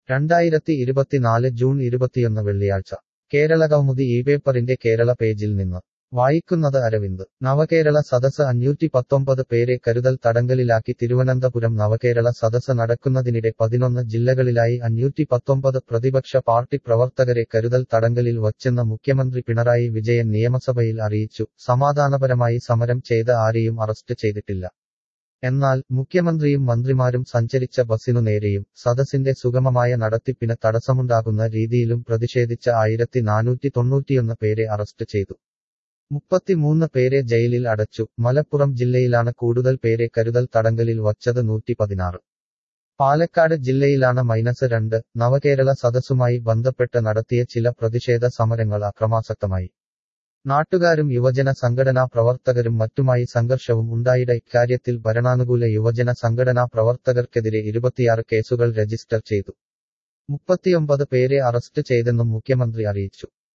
2024 June 21 വെള്ളിയാഴ്ച കേരളകൗമുദി ഇപേപ്പറിന്റെ കേരള പേജിൽ നിന്ന് വായിക്കുന്നത് അരവിന്ദ്. നവകേരള സദസ്സ് 519 പേരെ കരുതൽ തടങ്കലിലാക്കി തിരുവനന്തപുരം നവകേരള സദസ്സ് നടക്കുന്നതിനിടെ 11 ജില്ലകളിലായി 519 പ്രതിപക്ഷ പാർട്ടി പ്രവർത്തകരെ കരുതൽ തടങ്കലിൽ വച്ചെന്ന് മുഖ്യമന്ത്രി പിണറായി വിജയൻ നിയമസഭയിൽ അറിയിച്ചു. സമാധാനപരമായി സമരം ചെയ്ത ആരെയും അറസ്റ്റ് ചെയ്തിട്ടില്ല. എന്നാൽ മുഖ്യമന്ത്രിയും മന്ത്രിമാരും സഞ്ചരിച്ച ബസിനു നേരെയും സദസ്സിന്റെ സുഗമമായ നടത്തിപ്പിന് തടസ്സമുണ്ടാകുന്ന രീതിയിലും പ്രതിഷേധിച്ച 1491 പേരെ അറസ്റ്റ് ചെയ്തു. 33 പേരെ ജയിലിൽ അടച്ചു. മലപ്പുറം ജില്ലയിലാണ് കൂടുതൽ പേരെ കരുതൽ തടങ്കലിൽ വച്ചത് 116. പാലക്കാട് ജില്ലയിലാണ് -2. നവകേരള സദസ്സുമായി ബന്ധപ്പെട്ട് നടത്തിയ ചില പ്രതിഷേധ സമരങ്ങൾ അക്രമാസക്തമായി. നാട്ടുകാരും യുവജന സംഘടനാ പ്രവർത്തകരും മറ്റുമായി സംഘർഷവും ഉണ്ടായിട. ഇക്കാര്യത്തിൽ ഭരണാനുകൂല യുവജന സംഘടനാ പ്രവർത്തകർക്കെതിരെ 26 കേസുകൾ രജിസ്റ്റർ ചെയ്തു. 39 പേരെ അറസ്റ്റ് ചെയ്തെന്നും മുഖ്യമന്ത്രി അറിയിച്ചു.